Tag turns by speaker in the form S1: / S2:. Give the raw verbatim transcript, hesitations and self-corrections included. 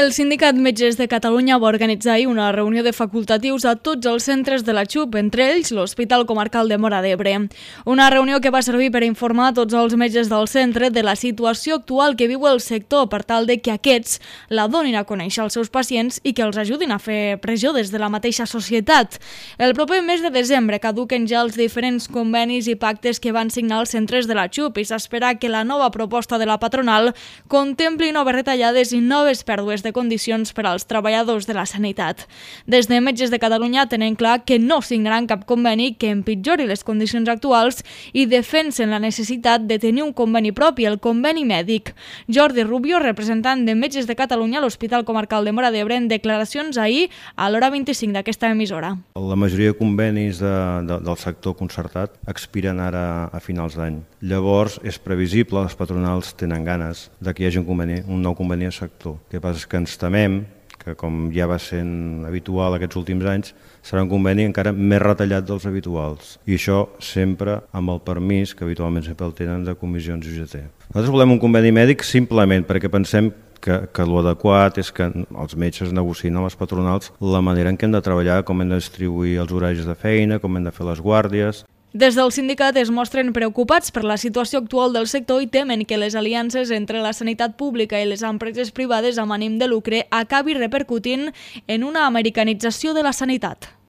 S1: El Sindicat Metges de Catalunya va organitzar ahir una reunió de facultatius a tots els centres de la XUP, entre ells l'Hospital Comarcal de Móra d'Ebre. Una reunió que va servir per informar a tots els metges del centre de la situació actual que viu el sector per tal de que aquests la donin a conèixer als seus pacients i que els ajudin a fer pressió des de la mateixa societat. El proper mes de desembre caduquen ja els diferents convenis i pactes que van signar els centres de la XUP i s'espera que la nova proposta de la patronal contempli noves retallades i noves pèrdues de condicions per als treballadors de la sanitat. Des de Metges de Catalunya tenen clar que no signaran cap conveni que empitjori les condicions actuals i defensen la necessitat de tenir un conveni propi, el conveni mèdic. Jordi Rubio, representant de Metges de Catalunya a l'Hospital Comarcal de Móra d'Ebre, en declaracions ahir a l'hora vint-i-cinc d'aquesta emissora.
S2: La majoria de convenis de, de, del sector concertat expiren ara a finals d'any. Llavors és previsible, les patronals tenen ganes de que hi hagi un, conveni, un nou conveni al sector. El que passa és que ens temem que, com ja va sent habitual aquests últims anys, serà un conveni encara més retallat dels habituals. I això sempre amb el permís, que habitualment sempre el tenen, de comissions U G T. Nosaltres volem un conveni mèdic simplement perquè pensem que, que l'adequat és que els metges negociïn amb les patronals la manera en què hem de treballar, com hem de distribuir els horaris de feina, com hem de fer les guàrdies.
S1: Des del sindicat es mostren preocupats per la situació actual del sector i temen que les aliances entre la sanitat pública i les empreses privades amb ànim de lucre acabi repercutint en una americanització de la sanitat.